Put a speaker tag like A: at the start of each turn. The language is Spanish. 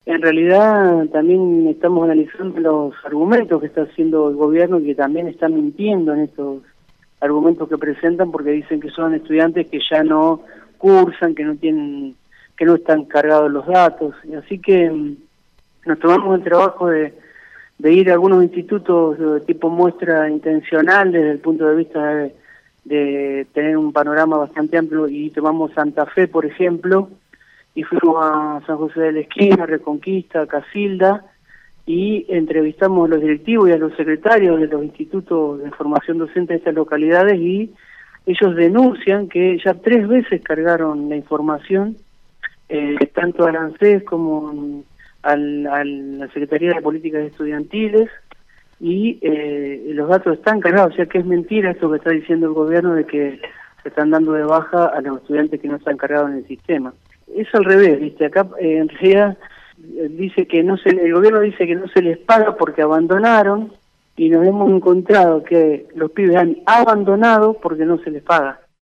A: En realidad también estamos analizando los argumentos que está haciendo el gobierno, que también están mintiendo en estos argumentos que presentan, porque dicen que son estudiantes que ya no cursan, que no están cargados los datos. Así que nos tomamos el trabajo de ir a algunos institutos de tipo muestra intencional desde el punto de vista de tener un panorama bastante amplio, y tomamos Santa Fe, por ejemplo, y fuimos a San José de la Esquina, Reconquista, Casilda, y entrevistamos a los directivos y a los secretarios de los institutos de formación docente de estas localidades, y ellos denuncian que ya 3 veces cargaron la información, tanto al ANSES como a la Secretaría de Políticas Estudiantiles, y los datos están cargados. O sea que es mentira esto que está diciendo el gobierno de que se están dando de baja a los estudiantes que no están cargados en el sistema. Es al revés, ¿viste? Acá en realidad dice que el gobierno dice que no se les paga porque abandonaron, y nos hemos encontrado que los pibes han abandonado porque no se les paga.